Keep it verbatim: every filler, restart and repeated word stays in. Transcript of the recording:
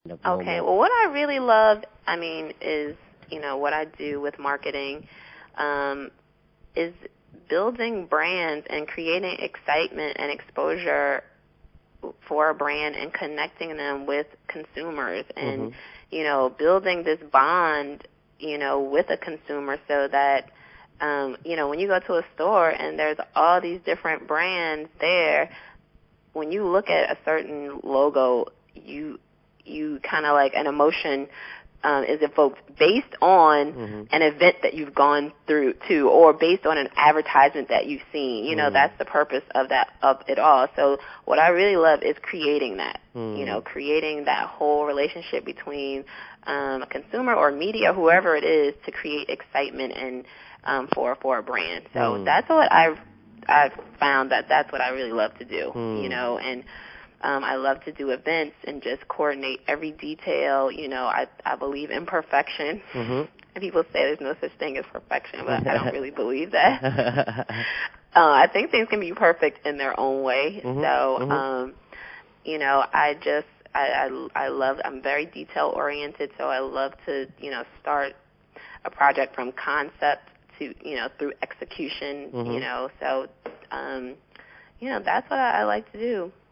Okay. Well, what I really love, I mean, is, you know, what I do with marketing um, is building brands and creating excitement and exposure for a brand and connecting them with consumers and, Mm-hmm. you know, building this bond, you know, with a consumer so that, um, you know, when you go to a store and there's all these different brands there, when you look at a certain logo, you you kind of like an emotion um, is evoked based on Mm-hmm. an event that you've gone through to, or based on an advertisement that you've seen. You know, Mm-hmm. that's the purpose of that of it all. So what I really love is creating that. Mm-hmm. You know, creating that whole relationship between um, a consumer or media, whoever it is, to create excitement and um, for for a brand. So Mm. that's what I've I've found that that's what I really love to do. Mm. You know, and Um, I love to do events and just coordinate every detail. You know, I I believe in perfection. Mm-hmm. And people say there's no such thing as perfection, but I don't really believe that. uh, I think things can be perfect in their own way. Mm-hmm. So, Mm-hmm. um, you know, I just I, I I love. I'm very detail oriented, so I love to you know start a project from concept to you know through execution. Mm-hmm. You know, so um, you know that's what I, I like to do.